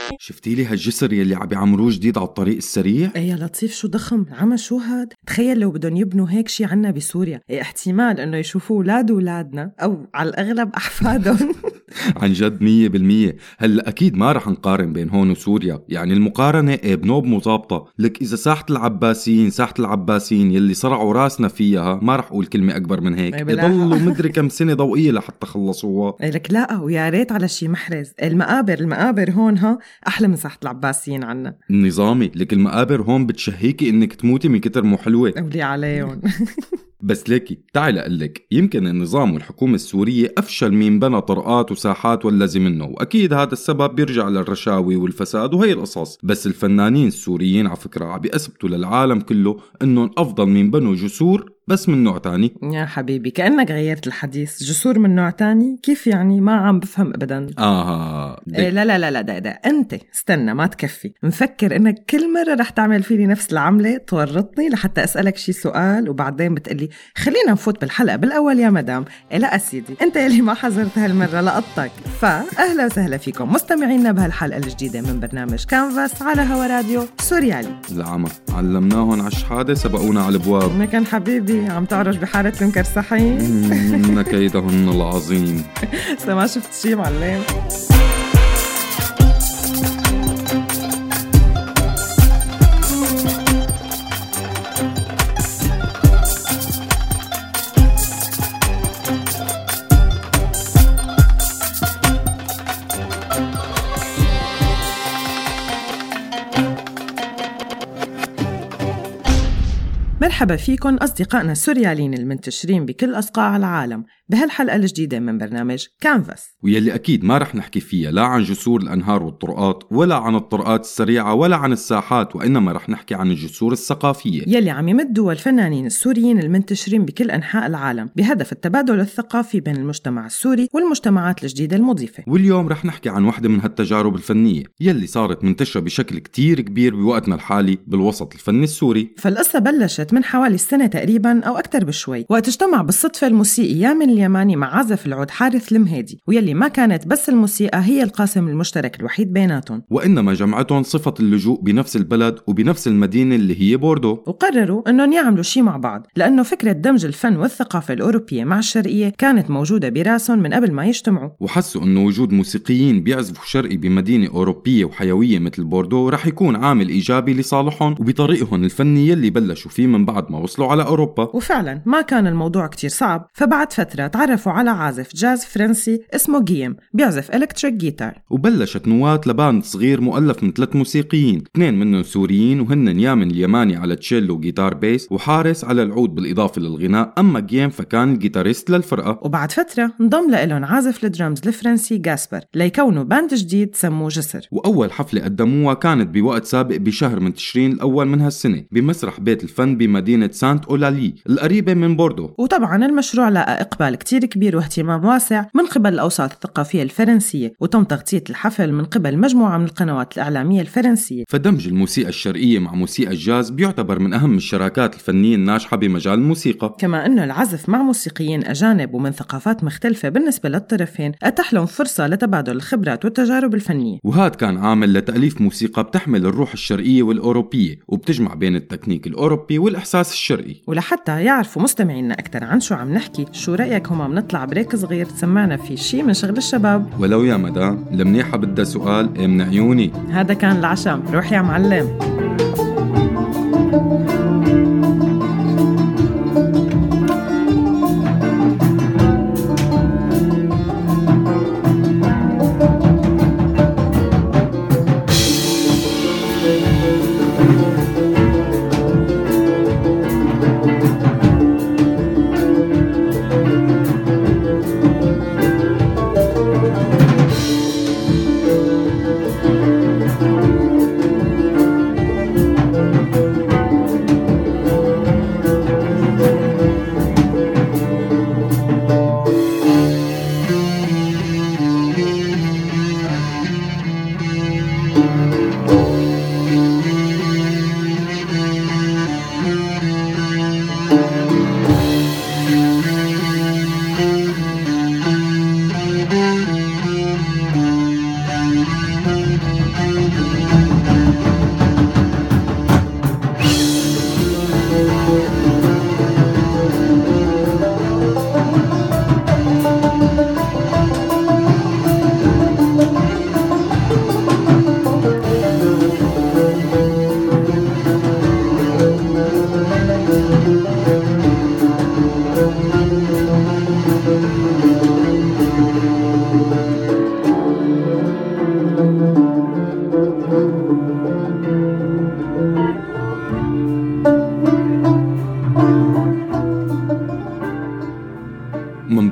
شفتي لي هالجسر يلي عم يعمروه جديد على الطريق السريع؟ ايه يا لطيف، شو ضخم عمى، شو هاد؟ تخيل لو بدهم يبنوا هيك شي عنا بسوريا، إيه احتمال انه يشوفوا اولاد اولادنا او على الاغلب احفادهم. عن جد 100%. هلا اكيد ما رح نقارن بين هون وسوريا، يعني المقارنة بنوب مظابطة. لك اذا ساحة العباسيين يلي صرعوا راسنا فيها، ما رح اقول كلمة اكبر من هيك، يضلوا مدري كم سنة ضوئية لحتى خلصوها. لك لا، ويا ريت على شي محرز. المقابر هون ها احلى من ساحة العباسيين عنا. النظامي لك المقابر هون بتشهيكي انك تموتي من كتر مو حلوة. قولي عليهم. بس ليكي تعال أقلك، يمكن النظام والحكومة السورية أفشل مين بنى طرقات وساحات واللازم منه، وأكيد هذا السبب بيرجع للرشاوي والفساد وهي القصص. بس الفنانين السوريين على فكرة عم بيثبتوا للعالم كله إنهم أفضل مين بنوا جسور بس من نوع تاني. يا حبيبي كأنك غيرت الحديث. جسور من نوع تاني كيف يعني؟ ما عم بفهم أبدا. لا لا لا لا، ده أنت استنى، ما تكفي مفكر إنك كل مرة رح تعمل فيني نفس العملة، تورطني لحتى أسألك شي سؤال وبعدين بتقلي خلينا نفوت بالحلقة بالأول يا مدام. لا أسيدي، أنت يلي ما حذرت هالمرة لقطك. فأهلا وسهلا فيكم مستمعينا بهالحلقة الجديدة من برنامج كانفاس على هوا راديو سوريالي. العمى علمناهم على الشحادة، سبقونا على الابواب. ما كان حبيبي عم تعرج بحارة المكرسحين. كيدهن العظيم. ما شفت شي معلم. مرحبا فيكن أصدقائنا السورياليين المنتشرين بكل أصقاع العالم بهالحلقة الجديدة من برنامج كانفاس، ويلي أكيد ما رح نحكي فيها لا عن جسور الأنهار والطرقات ولا عن الطرقات السريعة ولا عن الساحات، وإنما رح نحكي عن الجسور الثقافية يلي عم يمدوا الفنانين السوريين المنتشرين بكل أنحاء العالم بهدف التبادل الثقافي بين المجتمع السوري والمجتمعات الجديدة المضيفة. واليوم رح نحكي عن واحدة من هالتجارب الفنية يلي صارت منتشرة بشكل كتير كبير بوقتنا الحالي بالوسط الفني السوري. فالقصة بلشت من حوالي السنة تقريبا أو أكتر بشوي، وقت اجتمع بالصدفة الموسيقي يامن اليماني مع عازف العود حارث المهيدي، ويلي ما كانت بس الموسيقى هي القاسم المشترك الوحيد بيناتهم، وإنما جمعتهم صفة اللجوء بنفس البلد وبنفس المدينة اللي هي بوردو. وقرروا أنهم يعملوا شي مع بعض، لأنه فكرة دمج الفن والثقافة الأوروبية مع الشرقية كانت موجودة براسهم من قبل ما يجتمعوا، وحسوا أنه وجود موسيقيين بيعزفوا شرقي بمدينة أوروبية وحيوية مثل بوردو رح يكون عامل إيجابي لصالحهم وبطريقهم الفنية اللي بلشوا فيه من بعد ما وصلوا على أوروبا. وفعلا ما كان الموضوع كتير صعب، فبعد فترة تعرفوا على عازف جاز فرنسي اسمه جيم بيعزف إلكتريك جيتار، وبلشت نواة لباند صغير مؤلف من 3 موسيقيين، 2 منهم سوريين وهن يامن اليماني على تشيلو وجيتار بيس وحارس على العود بالإضافة للغناء، أما جيم فكان الجيتاريست للفرقة. وبعد فترة انضم لهم عازف الدرامز الفرنسي جاسبر ليكونوا باند جديد سموه جسر. وأول حفلة قدموها كانت بوقت سابق بشهر من تشرين الأول من هالسنة بمسرح بيت الفن بمدينة سانت أولالي القريبة من بوردو. وطبعا المشروع لقى إقبال كتير كبير واهتمام واسع من قبل الأوساط الثقافية الفرنسية، وتم تغطية الحفل من قبل مجموعة من القنوات الإعلامية الفرنسية. فدمج الموسيقى الشرقية مع موسيقى الجاز بيعتبر من أهم الشراكات الفنية الناجحة بمجال الموسيقى، كما أنه العزف مع موسيقيين أجانب ومن ثقافات مختلفة بالنسبة للطرفين أتاح لهم فرصة لتبادل الخبرات والتجارب الفنية، وهذا كان عامل لتأليف موسيقى بتحمل الروح الشرقية والأوروبية وبتجمع بين التكنيك الأوروبي والإحساس الشرقي. ولحتى يعرفوا مستمعينا أكثر عن شو عم نحكي، شو رأيك هما بنطلع بريك صغير تسمعنا فيه شي من شغل الشباب؟ ولو يا مدام المنيحة بدها سؤال من عيوني. هذا كان العشاء، روح يا معلم.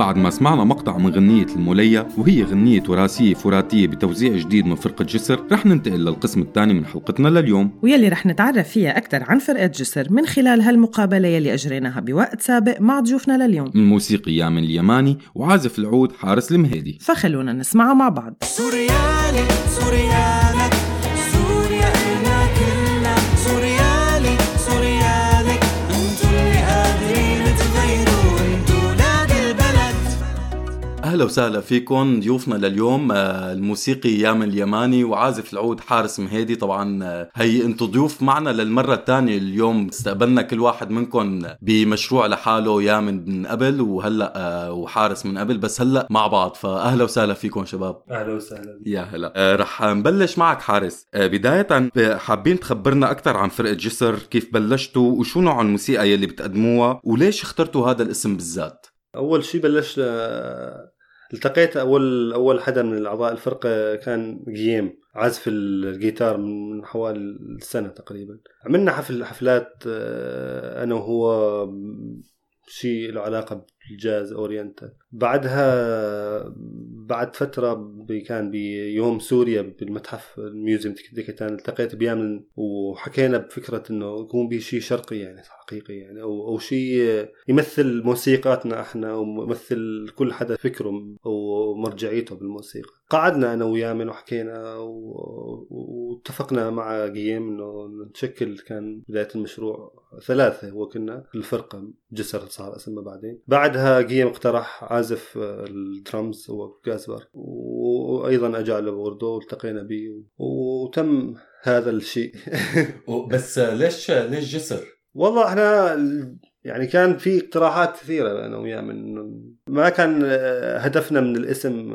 بعد ما سمعنا مقطع من غنية المولية وهي غنية تراثية فراتية بتوزيع جديد من فرقة جسر، رح ننتقل للقسم الثاني من حلقتنا لليوم، ويلي رح نتعرف فيها أكثر عن فرقة جسر من خلال هالمقابلة يلي أجريناها بوقت سابق مع ضيوفنا لليوم، الموسيقي يامن اليماني وعازف العود حارس المهيدي. فخلونا نسمعها مع بعض. سوريالي سوريالك سوريا إلنا كلنا سوريالي سوريالك انتو اللي قادرين تغيروا انتو ولاد البلد. أهلا وسهلا فيكم. ضيوفنا لليوم الموسيقي يامن اليماني وعازف العود حارس مهيدي. طبعا هي انتو ضيوف معنا للمرة الثانية اليوم. استقبلنا كل واحد منكم بمشروع لحاله، يامن من قبل وهلأ وحارس من قبل، بس هلأ مع بعض. فأهلا وسهلا فيكم شباب. أهلا وسهلا. يا هلا. رح نبلش معك حارس. بداية حابين تخبرنا أكثر عن فرقة جسر، كيف بلشتوا وشو نوع الموسيقى يلي بتقدموها وليش اخترتوا هذا الاسم بالذات؟ أول شيء بلش التقيت أول حدا من الأعضاء الفرقة كان جيم عازف الجيتار من حوالي السنة تقريبا. عملنا حفلات أنا وهو شيء له علاقة بالجاز أورينتال. بعدها بعد فترة كان بيوم سوريا بالمتحف الميوزيوم تكتان التقيت بيامن وحكينا بفكرة إنه يكون بشيء شرقي يعني حقيقي يعني أو شيء يمثل موسيقاتنا إحنا ويمثل كل حدا فكره ومرجعيته بالموسيقى. قعدنا أنا ويامن وحكينا واتفقنا مع جيم إنه نشكل. كان بداية المشروع 3 وكنا الفرقة جسر صار اسمها بعدين. بعدها جيم اقترح عازف الدرمز وجاسبر وأيضا أجعله بوردو والتقينا به وتم هذا الشيء. بس ليش جسر؟ والله احنا يعني كان في اقتراحات كثيرة أنا وياه، من ما كان هدفنا من الاسم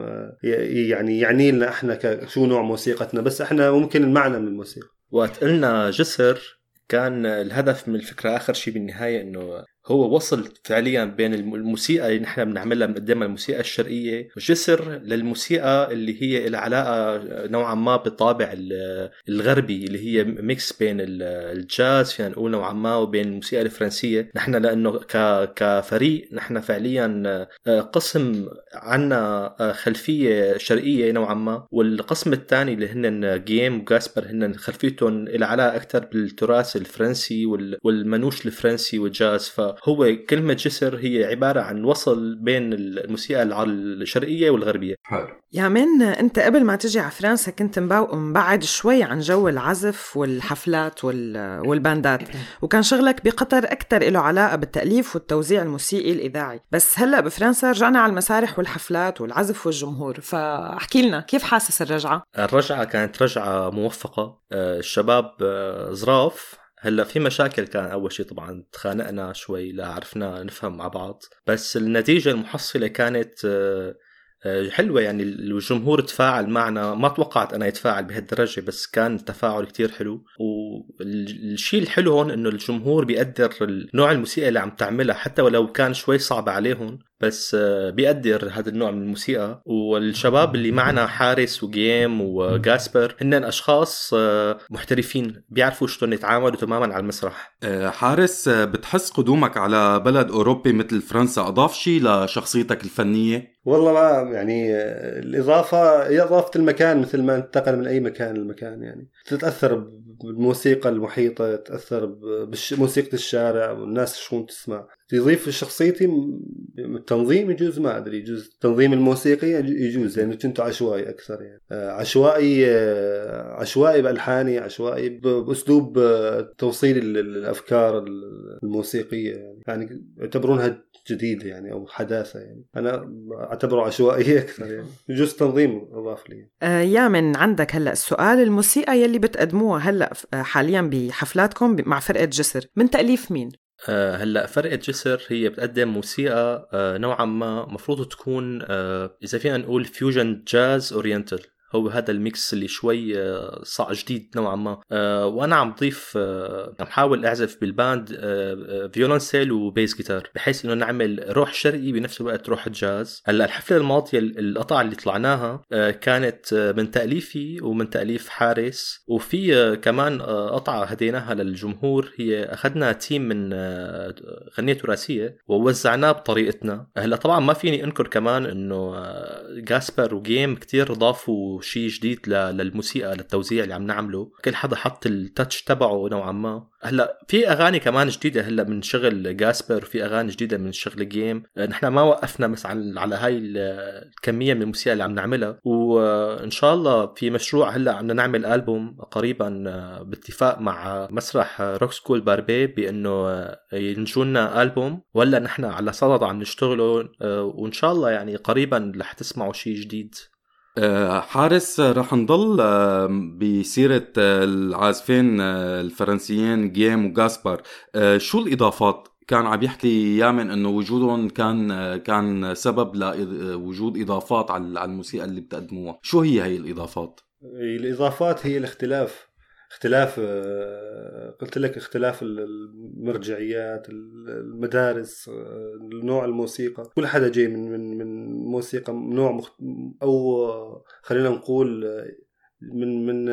يعني لنا احنا شو نوع موسيقتنا، بس احنا ممكن المعنى من الموسيقى. وقت قلنا جسر كان الهدف من الفكرة آخر شيء بالنهاية إنه هو وصل فعليا بين الموسيقى اللي نحن بنعملها بنقدمها الموسيقى الشرقية وجسر للموسيقى اللي هي العلاقة نوعا ما بالطابع الغربي اللي هي ميكس بين الجاز فينا نقول نوعا ما وبين الموسيقى الفرنسية. نحن لأنه كفريق نحن فعليا قسم عنا خلفية شرقية نوعا ما، والقسم الثاني اللي هن جيم وجاسبر هن خلفيتهم العلاقة أكثر بالتراث الفرنسي والمنوش الفرنسي والجاز. هو كلمة جسر هي عبارة عن وصل بين الموسيقى الشرقية والغربية. يامن، أنت قبل ما تجي على فرنسا كنت مبعد شوي عن جو العزف والحفلات والباندات، وكان شغلك بقطر أكتر له علاقة بالتأليف والتوزيع الموسيقي الإذاعي، بس هلأ بفرنسا رجعنا على المسارح والحفلات والعزف والجمهور. فاحكي لنا كيف حاسس الرجعة؟ الرجعة كانت رجعة موفقة. الشباب ظراف. هلا في مشاكل كان أول شيء طبعا تخانقنا شوي لا عرفنا نفهم مع بعض، بس النتيجة المحصلة كانت حلوة. يعني الجمهور تفاعل معنا، ما توقعت أنا يتفاعل بهالدرجة بس كان تفاعل كتير حلو. والشيء الحلو هون إنه الجمهور بيقدر نوع الموسيقى اللي عم تعملها حتى ولو كان شوي صعب عليهم، بس بيقدر هذا النوع من الموسيقى. والشباب اللي معنا حارس وجيم وجاسبر هن أشخاص محترفين بيعرفوا شلون يتعاملوا تماما على المسرح. حارس، بتحس قدومك على بلد أوروبي مثل فرنسا أضاف شيء لشخصيتك الفنية؟ والله ما يعني الإضافة هي إضافة المكان، مثل ما انتقل من أي مكان لمكان يعني تتأثر بالموسيقى المحيطة، تتأثر بموسيقى الشارع والناس شلون تسمع. يضيف شخصيتي التنظيم يجوز، ما أدري يجوز التنظيم الموسيقي يجوز يعني كنت عشوائي أكثر يعني عشوائي بألحاني، عشوائي بأسلوب توصيل الأفكار الموسيقية يعني يعتبرونها جديدة يعني أو حداثة يعني. أنا أعتبره عشوائي أكثر يعني يجوز تنظيم أضاف لي. يامن، عندك هلأ السؤال، الموسيقى يلي بتقدموها هلأ حاليا بحفلاتكم مع فرقة جسر من تأليف مين؟ هلأ فرقة جسر هي بتقدم موسيقى نوعا ما مفروض تكون إذا فينا نقول فيوجن جاز أورينتال. هو هذا الميكس اللي شوي صع جديد نوعا ما. وانا عم ضيف عم حاول اعزف بالباند فيولنسيل وبيس جيتار بحيث انه نعمل روح شرقي بنفس الوقت روح جاز. هلا الحفله الماضيه القطعه اللي طلعناها كانت من تاليفي ومن تاليف حارس، وفي كمان قطعه هديناها للجمهور، هي اخذنا تيم من غنية تراثيه ووزعناه بطريقتنا. هلا طبعا ما فيني انكر كمان انه جاسبر وجيم كتير ضافوا شيء جديد للموسيقى للتوزيع اللي عم نعمله، كل حدا حط التاتش تبعه نوعا ما. هلا في اغاني كمان جديده هلا من شغل جاسبر وفي اغاني جديده من شغل جيم. نحن ما وقفنا مثلا على هاي الكميه من الموسيقى اللي عم نعملها، وان شاء الله في مشروع هلا عم نعمل ألبوم قريبا باتفاق مع مسرح روك سكول باربي بانه ينجونا ألبوم، ولا نحن على صدد عم نشتغله، وان شاء الله يعني قريبا رح تسمعوا شيء جديد. حارس، رح نضل بسيرة العازفين الفرنسيين جيم وغاسبر. شو الإضافات؟ كان عم يحكي يامن انه وجودهم كان سبب لوجود إضافات على الموسيقى اللي بتقدموها. شو هي الإضافات؟ الإضافات هي اختلاف قلت لك اختلاف المرجعيات، المدارس، نوع الموسيقى. كل حدا جاي من موسيقى نوع او خلينا نقول من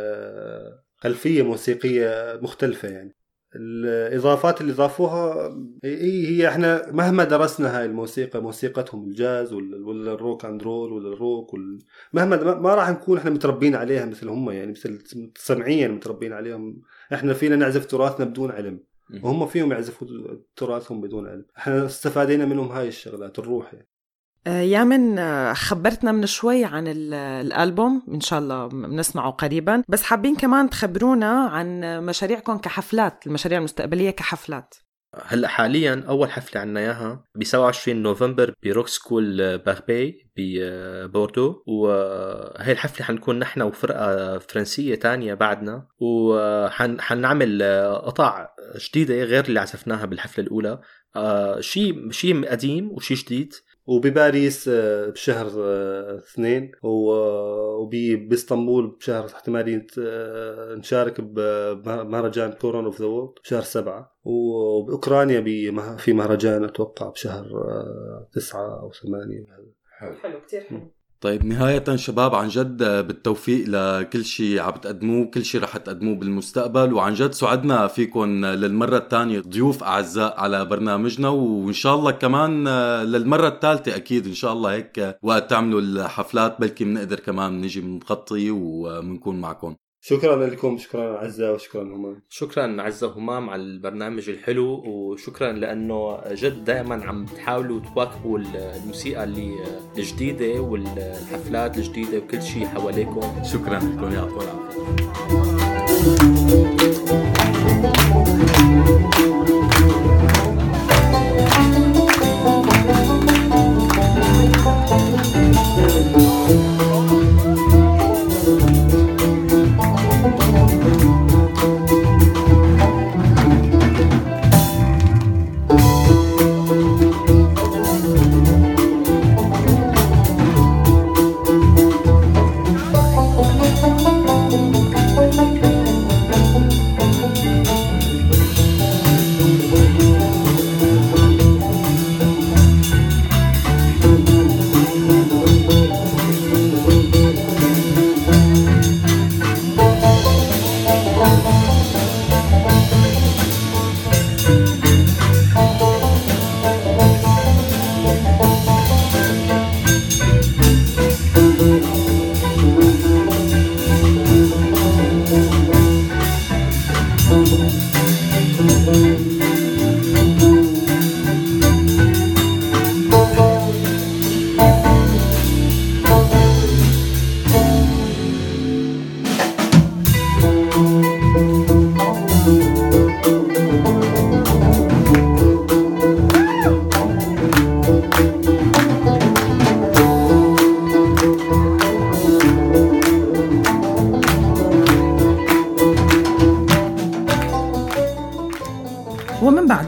خلفية موسيقية مختلفة. يعني الإضافات اللي ضافوها هي احنا مهما درسنا هاي الموسيقى، موسيقتهم الجاز ولا الروك اند رول ولا الروك مهما ما راح نكون احنا متربين عليها مثل هم، يعني مثل سمعيا متربين عليهم. احنا فينا نعزف تراثنا بدون علم، وهم فيهم يعزفوا تراثهم بدون علم. احنا استفادينا منهم هاي الشغلات الروح. يعني يامن خبرتنا من شوي عن الألبوم، إن شاء الله بنسمعه قريبا، بس حابين كمان تخبرونا عن مشاريعكم كحفلات، المشاريع المستقبلية كحفلات. هلا حاليا اول حفله عنا اياها ب 27 نوفمبر بروك سكول باربي ببوردو، وهي الحفله حنكون نحن وفرقه فرنسيه تانية بعدنا، وحنعمل قطع جديده غير اللي عزفناها بالحفله الاولى، شيء قديم وشيء جديد. وبباريس بشهر 2 وباسطنبول بشهر احتمالية نشارك بمهرجان كورون اوف ذا وورلد بشهر 7، وبأوكرانيا في مهرجان أتوقع بشهر 9 أو 8. حلو كتير حلو. طيب نهاية شباب، عن جد بالتوفيق لكل شيء عم تقدموه، كل شيء رح تقدموه بالمستقبل، وعن جد سعدنا فيكم للمرة الثانية ضيوف أعزاء على برنامجنا، وإن شاء الله كمان للمرة الثالثة أكيد إن شاء الله هيك وقت تعملوا الحفلات بلكي بنقدر كمان نجي بنغطي ومنكون معكم. شكرا لكم، شكرا عزة وشكرا همام. شكرا عزة وهمام على البرنامج الحلو، وشكرا لأنه جد دائما عم تحاولوا تواكبوا الموسيقى الجديدة والحفلات الجديدة وكل شيء حواليكم. شكرا لكم، يعطوا العافية.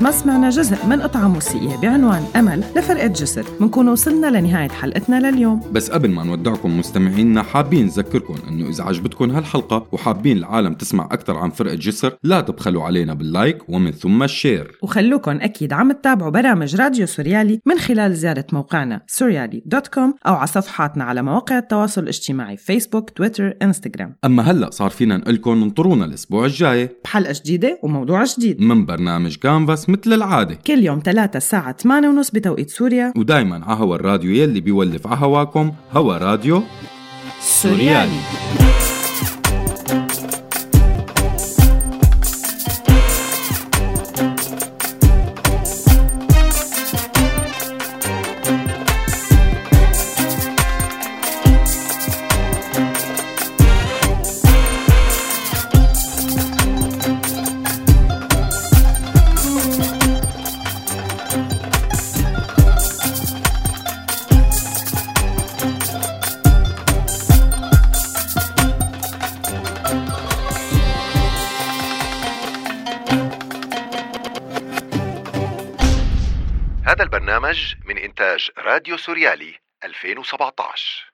ما سمعنا جزء من قطعة موسيقية بعنوان أمل لفرقة جسر، منكون وصلنا لنهاية حلقتنا لليوم. بس قبل ما نودعكم مستمعينا، حابين نذكركم إنه إذا عجبتكم هالحلقة وحابين العالم تسمع أكثر عن فرقة جسر، لا تبخلوا علينا باللايك ومن ثم الشير. وخلوكم أكيد عم تتابعوا برامج راديو سوريالي من خلال زيارة موقعنا سوريالي.com أو على صفحاتنا على مواقع التواصل الاجتماعي فيسبوك، تويتر، انستغرام. أما هلأ صار فينا نقلكم انطرونا الأسبوع الجاي بحلقة جديدة وموضوع جديد من برنامج كانفاس مثل العادة، كل يوم 3 الساعة 8:30 بتوقيت سوريا، ودايما على هوا الراديو يلي بيولف على هواكم، هوا راديو سوريالي. هذا البرنامج من إنتاج راديو سوريالي 2017.